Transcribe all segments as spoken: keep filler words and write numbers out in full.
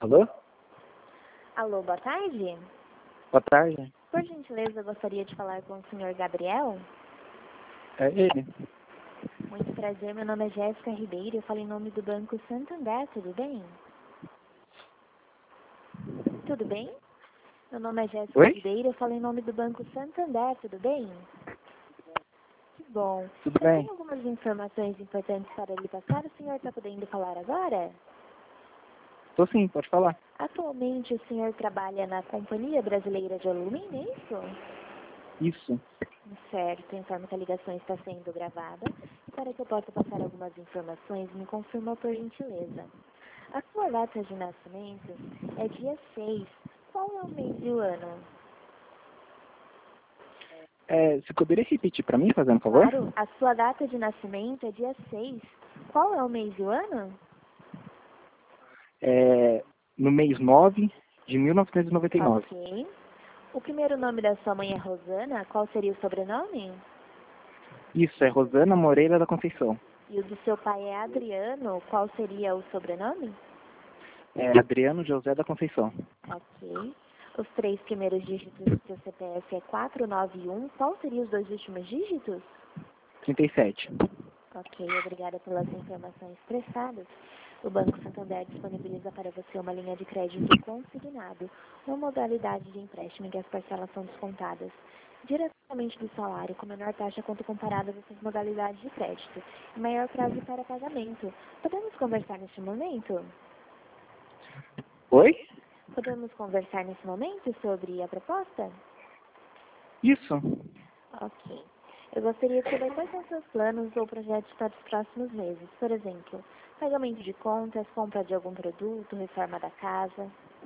Alô? Alô, boa tarde. Boa tarde. Por gentileza, eu gostaria de falar com o senhor Gabriel. É ele. Muito prazer, meu nome é Jéssica Ribeiro, eu falo em nome do Banco Santander, tudo bem? Tudo bem? Meu nome é Jéssica Oi? Ribeiro, eu falo em nome do Banco Santander, tudo bem? Que bom. Tudo Eu bem? tenho algumas informações importantes para lhe passar, o senhor está podendo falar agora? Tô sim, pode falar. Atualmente o senhor trabalha na Companhia Brasileira de Alumínio, é isso? Isso. Certo, informo que a ligação está sendo gravada e para que eu possa passar algumas informações, me confirma por gentileza. A sua data de nascimento é dia seis. Qual é o mês e o ano? É, você poderia repetir pra mim, fazendo favor? Claro, a sua data de nascimento é dia seis. Qual é o mês e o ano? É, no mês nove de mil novecentos e noventa e nove. Ok. O primeiro nome da sua mãe é Rosana. Qual seria o sobrenome? Isso, é Rosana Moreira da Conceição. E o do seu pai é Adriano. Qual seria o sobrenome? É Adriano José da Conceição. Ok. Os três primeiros dígitos do seu C P F é quatro nove um. Qual seriam os dois últimos dígitos? trinta e sete. Ok, obrigada pelas informações prestadas. O Banco Santander disponibiliza para você uma linha de crédito consignado, uma modalidade de empréstimo em que as parcelas são descontadas diretamente do salário, com menor taxa quanto comparada às outras modalidades de crédito, e maior prazo para pagamento. Podemos conversar neste momento? Oi? Podemos conversar nesse momento sobre a proposta? Isso. Ok. Eu gostaria de saber quais são seus planos ou projetos para os próximos meses. Por exemplo, pagamento de contas, compra de algum produto, reforma da casa.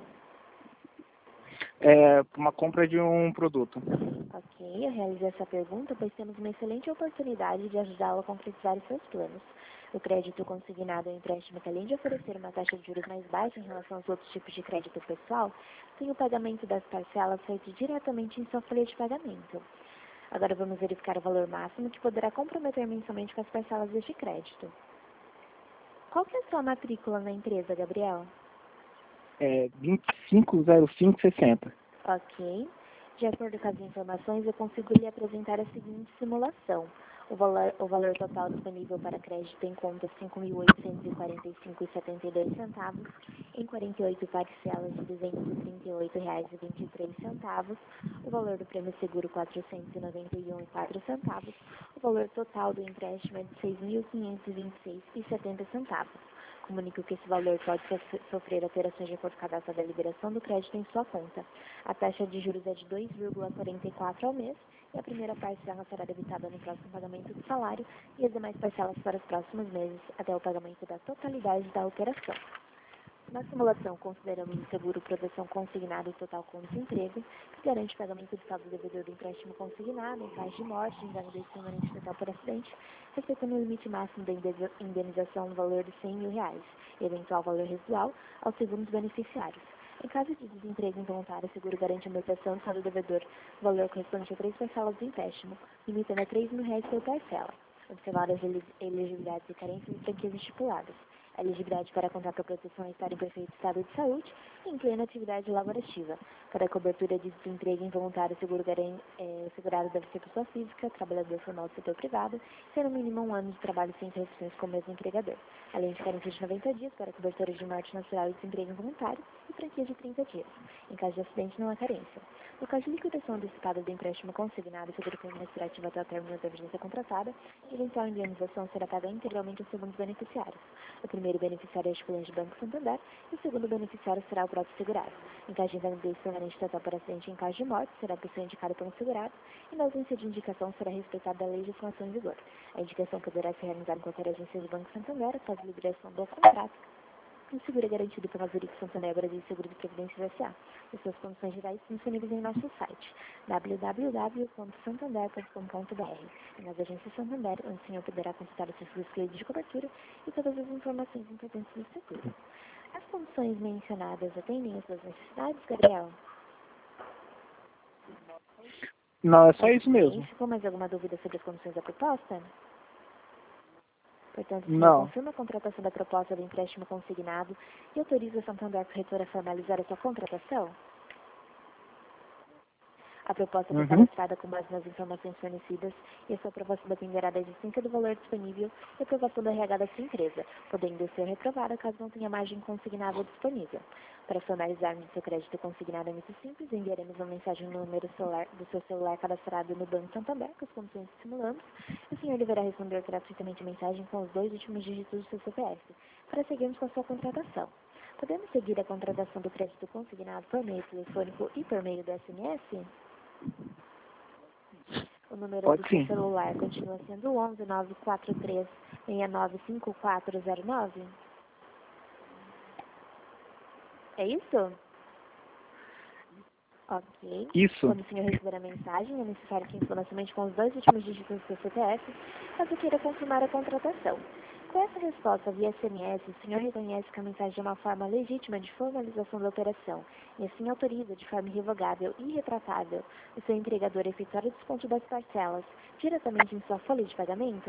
É uma compra de um produto. Ok, eu realizei essa pergunta pois temos uma excelente oportunidade de ajudá-lo a concretizar os seus planos. O crédito consignado é um empréstimo que, além de oferecer uma taxa de juros mais baixa em relação aos outros tipos de crédito pessoal, tem o pagamento das parcelas feito diretamente em sua folha de pagamento. Agora vamos verificar o valor máximo que poderá comprometer mensalmente com as parcelas deste crédito. Qual que é a sua matrícula na empresa, Gabriel? É vinte e cinco zero cinco sessenta. Ok. De acordo com as informações, eu consigo lhe apresentar a seguinte simulação. O valor, o valor total disponível para crédito em conta cinco mil oitocentos e quarenta e cinco reais e setenta e dois centavos, em quarenta e oito parcelas de duzentos e trinta e oito reais e vinte e três centavos, o valor do prêmio seguro quatrocentos e noventa e um reais e quatro centavos, o valor total do empréstimo é de seis mil quinhentos e vinte e seis reais e setenta centavos. Comunico que esse valor pode sofrer alterações de acordo com a data da liberação do crédito em sua conta. A taxa de juros é de dois vírgula quarenta e quatro ao mês e a primeira parcela será debitada no próximo pagamento do salário e as demais parcelas para os próximos meses até o pagamento da totalidade da operação. Na simulação, consideramos o seguro proteção consignada e total com desemprego, que garante o pagamento do saldo devedor do empréstimo consignado em caso de morte, invalidez permanente total por acidente, respeitando o limite máximo da indenização no valor de cem mil reais, e eventual valor residual aos segundos beneficiários. Em caso de desemprego involuntário, o seguro garante a amortização do saldo devedor, valor correspondente a três parcelas do empréstimo, limitando a três mil reais por parcela, observadas as elegibilidades e carências e franquias estipuladas. A elegibilidade para contrato de proteção é estar em perfeito estado de saúde e em plena atividade laborativa. Para cobertura de desemprego involuntário, o seguro garante, é, segurado deve ser pessoa física, trabalhador formal do setor privado, ter no mínimo um ano de trabalho sem interrupções com o mesmo empregador, além de carência de noventa dias para cobertura de morte natural e desemprego involuntário e franquia de trinta dias. Em caso de acidente, não há carência. No caso de liquidação antecipada do empréstimo consignado, o seguro permanecerá ativo até o término da vigência contratada e eventual indenização será paga integralmente aos segundos beneficiários. O primeiro beneficiário é a estipulante do Banco Santander e o segundo beneficiário será o próprio segurado. Em caso de invalidez permanente total por acidente e em caso de morte, será a pessoa indicada pelo segurado e na ausência de indicação será respeitada a legislação em vigor. A indicação poderá ser realizada em qualquer agência do Banco Santander após a liberação do contrato. O seguro é garantido pela Zurich Santander Brasil Seguro de Previdência S A. As suas condições gerais estão disponíveis em nosso site w w w ponto santander ponto com ponto b r e nas agências Santander, onde o senhor poderá consultar os seus clientes de cobertura e todas as informações importantes do seguro. As condições mencionadas atendem às suas necessidades, Gabriel? Não, é só Ok. isso mesmo. Ficou mais alguma dúvida sobre as condições da proposta? Portanto, o senhor Não. confirma a contratação da proposta do empréstimo consignado e autoriza a Santander Corretora a formalizar a sua contratação? A proposta foi Uhum. cadastrada com base nas informações fornecidas e a sua aprovação dependerá da existência do valor disponível e aprovação da R H da sua empresa, podendo ser reprovada caso não tenha margem consignável disponível. Para formalizarmos o seu crédito consignado é muito simples, enviaremos uma mensagem no número celular, do seu celular cadastrado no Banco Santander, com as condições que simulamos, e o senhor deverá responder gratuitamente a mensagem com os dois últimos dígitos do seu C P F, para seguirmos com a sua contratação. Podemos seguir a contratação do crédito consignado por meio telefônico e por meio do S M S? O número Pode do sim. seu celular continua sendo onze nove quatro três seis nove cinco quatro zero nove? É isso? Ok. Isso. Quando o senhor receber a mensagem, é necessário que insira somente com os dois últimos dígitos do seu C P F, caso queira confirmar a contratação. Com essa resposta via S M S, o senhor reconhece que a mensagem é uma forma legítima de formalização da operação e assim autoriza de forma irrevogável e irretratável o seu entregador a efetuar o desconto das parcelas diretamente em sua folha de pagamento?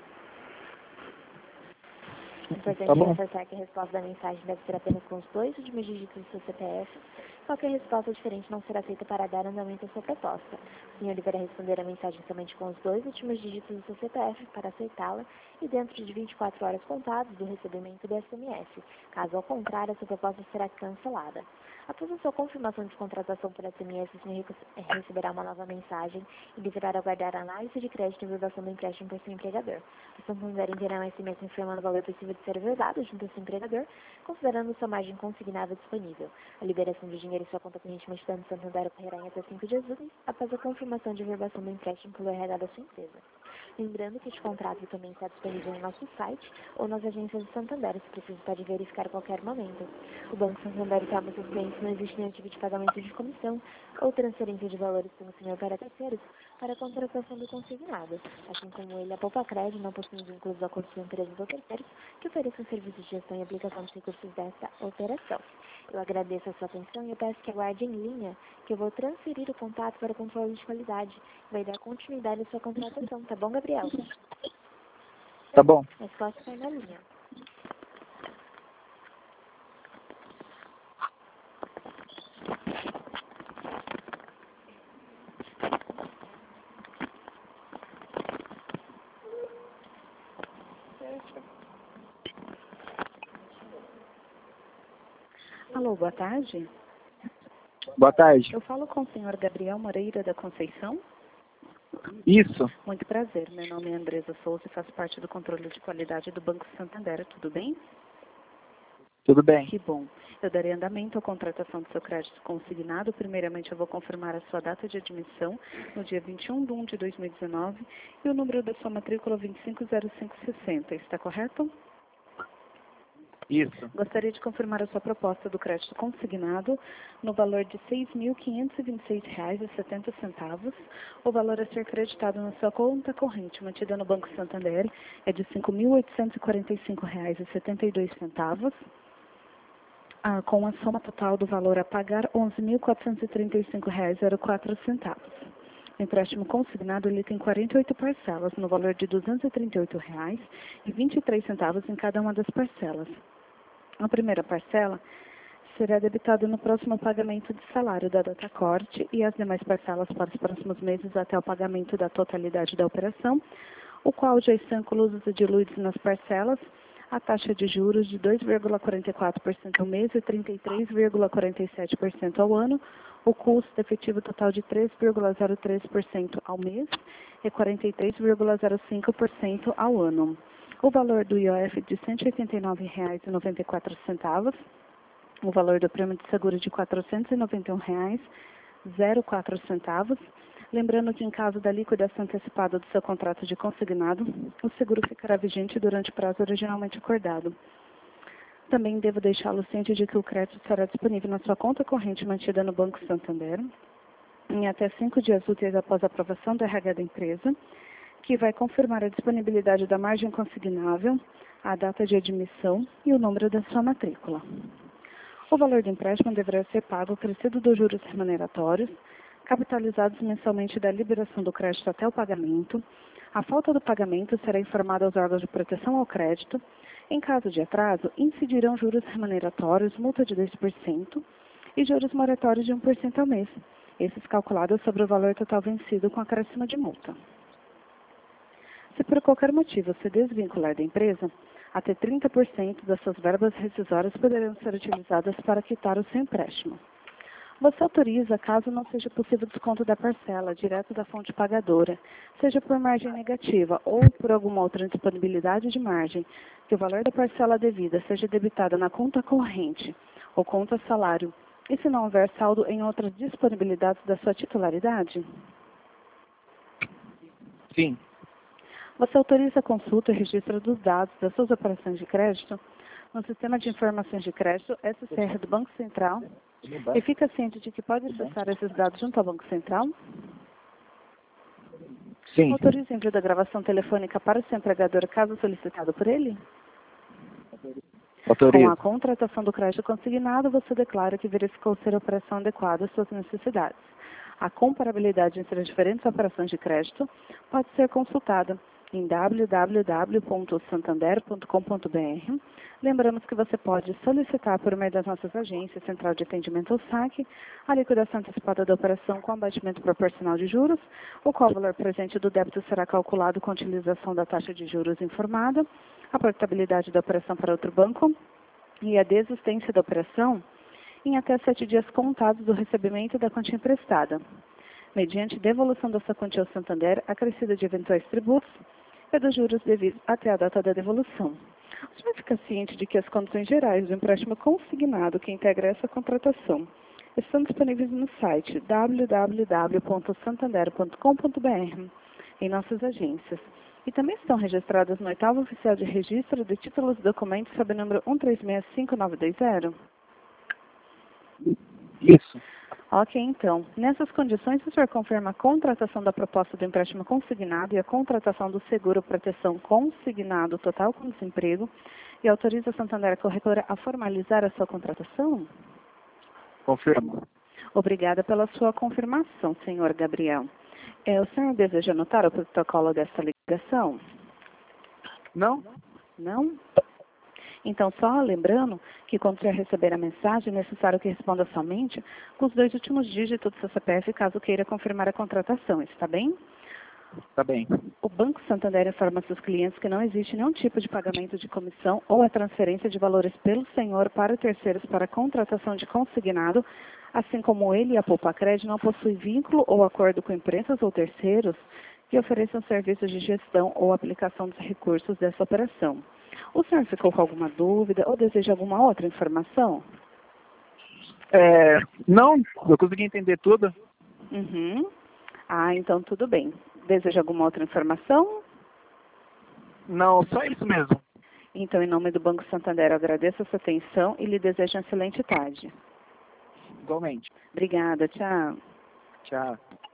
É importante Tá bom. reforçar que a resposta da mensagem deve ser apenas com os dois últimos dígitos do seu C P F. Qualquer resposta diferente não será aceita para dar andamento à sua proposta. O senhor deverá responder a mensagem somente com os dois últimos dígitos do seu C P F para aceitá-la e dentro de vinte e quatro horas contadas do recebimento do S M S. Caso ao contrário, a sua proposta será cancelada. Após a sua confirmação de contratação por S M S, o senhor receberá uma nova mensagem e deverá aguardar a análise de crédito e vedação do empréstimo por seu empregador. O Santander enviará um S M S informando o valor possível de ser verdade junto ao seu empregador, considerando sua margem consignável disponível. A liberação de dinheiro em sua conta corrente mantida no Santander ocorrerá em até cinco dias úteis após a confirmação de verbação do empréstimo pelo R H da sua empresa. Lembrando que este contrato também está disponível no nosso site ou nas agências do Santander, se preciso pode verificar a qualquer momento. O Banco Santander informa seus clientes não existe nenhum tipo de pagamento de comissão ou transferência de valores pelo senhor para terceiros para a contratação do consignado, assim como ele, a Poupa Crédito não possui vínculos ou acordos com empresas ou terceiros que ofereçam serviços de gestão e aplicação dos recursos desta operação. Eu agradeço a sua atenção e eu peço que aguarde em linha, que eu vou transferir o contato para o controle de qualidade. Vai dar continuidade à sua contratação, tá bom, Gabriel? Tá bom. Mas pode ficar na linha. Alô, boa tarde. Boa tarde. Eu falo com o senhor Gabriel Moreira da Conceição. Isso. Muito prazer, meu nome é Andresa Souza e faço parte do controle de qualidade do Banco Santander, tudo bem? Tudo bem. Que bom. Eu darei andamento à contratação do seu crédito consignado. Primeiramente, eu vou confirmar a sua data de admissão no dia vinte e um de um de dois mil e dezenove e o número da sua matrícula vinte e cinco zero cinco sessenta. Está correto? Isso. Gostaria de confirmar a sua proposta do crédito consignado no valor de seis mil quinhentos e vinte e seis reais e setenta centavos. O valor a ser creditado na sua conta corrente mantida no Banco Santander é de cinco mil oitocentos e quarenta e cinco reais e setenta e dois centavos. Ah, com a soma total do valor a pagar, onze mil quatrocentos e trinta e cinco reais e quatro centavos. O empréstimo consignado ele tem quarenta e oito parcelas, no valor de duzentos e trinta e oito reais e vinte e três centavos em cada uma das parcelas. A primeira parcela será debitada no próximo pagamento de salário da data corte e as demais parcelas para os próximos meses até o pagamento da totalidade da operação, o qual já estão inclusos e diluídos nas parcelas a taxa de juros de dois vírgula quarenta e quatro por cento ao mês e trinta e três vírgula quarenta e sete por cento ao ano, o custo efetivo total de três vírgula zero três por cento ao mês e quarenta e três vírgula zero cinco por cento ao ano. O valor do I O F de cento e oitenta e nove reais e noventa e quatro centavos, o valor do prêmio de seguro de quatrocentos e noventa e um reais e zero quatro centavos. Lembrando que em caso da liquidação antecipada do seu contrato de consignado, o seguro ficará vigente durante o prazo originalmente acordado. Também devo deixá-lo ciente de que o crédito será disponível na sua conta corrente mantida no Banco Santander em até cinco dias úteis após a aprovação do R H da empresa, que vai confirmar a disponibilidade da margem consignável, a data de admissão e o número da sua matrícula. O valor do empréstimo deverá ser pago acrescido dos juros remuneratórios, capitalizados mensalmente da liberação do crédito até o pagamento, A falta do pagamento será informada aos órgãos de proteção ao crédito. Em caso de atraso, incidirão juros remuneratórios, multa de dois por cento e juros moratórios de um por cento ao mês, esses calculados sobre o valor total vencido com acréscimo de multa. Se por qualquer motivo se desvincular da empresa, até trinta por cento das suas verbas rescisórias poderão ser utilizadas para quitar o seu empréstimo. Você autoriza, caso não seja possível desconto da parcela direto da fonte pagadora, seja por margem negativa ou por alguma outra disponibilidade de margem, que o valor da parcela devida seja debitada na conta corrente ou conta salário, e se não houver saldo em outras disponibilidades da sua titularidade? Sim. Você autoriza a consulta e registro dos dados das suas operações de crédito no Sistema de Informações de Crédito, S C R do Banco Central, e fica ciente de que pode acessar esses dados junto ao Banco Central? Sim. Autoriza o envio da gravação telefônica para o seu empregador caso solicitado por ele? Autorizo. Com a contratação do crédito consignado, você declara que verificou ser a operação adequada às suas necessidades. A comparabilidade entre as diferentes operações de crédito pode ser consultada em w w w ponto santander ponto com ponto b r. Lembramos que você pode solicitar por meio das nossas agências, Central de Atendimento ou S A C, a liquidação antecipada da operação com abatimento proporcional de juros, o qual valor presente do débito será calculado com a utilização da taxa de juros informada, a portabilidade da operação para outro banco e a desistência da operação em até sete dias contados do recebimento da quantia emprestada, mediante devolução dessa quantia ao Santander, acrescida de eventuais tributos e dos juros devidos até a data da devolução. O senhor fica ciente de que as condições gerais do empréstimo consignado que integra essa contratação estão disponíveis no site w w w ponto santander ponto com ponto b r, em nossas agências, e também estão registradas no oitavo oficial de registro de títulos e documentos sob o número um três seis cinco nove dois zero? Isso. Ok, então. Nessas condições, o senhor confirma a contratação da proposta do empréstimo consignado e a contratação do seguro proteção consignado total com desemprego e autoriza a Santander Corretora a formalizar a sua contratação? Confirmo. Obrigada pela sua confirmação, senhor Gabriel. É, o senhor deseja anotar o protocolo desta ligação? Não? Não? Então, só lembrando que quando você receber a mensagem, é necessário que responda somente com os dois últimos dígitos do seu C P F, caso queira confirmar a contratação. Está bem? Está bem. O Banco Santander informa seus clientes que não existe nenhum tipo de pagamento de comissão ou a transferência de valores pelo senhor para terceiros para contratação de consignado, assim como ele e a Poupa-Cred não possuem vínculo ou acordo com empresas ou terceiros que ofereçam serviços de gestão ou aplicação dos recursos dessa operação. O senhor ficou com alguma dúvida ou deseja alguma outra informação? É, não, eu consegui entender tudo. Uhum. Ah, então tudo bem. Deseja alguma outra informação? Não, só isso mesmo. Então, em nome do Banco Santander, eu agradeço a sua atenção e lhe desejo uma excelente tarde. Igualmente. Obrigada, tchau. Tchau.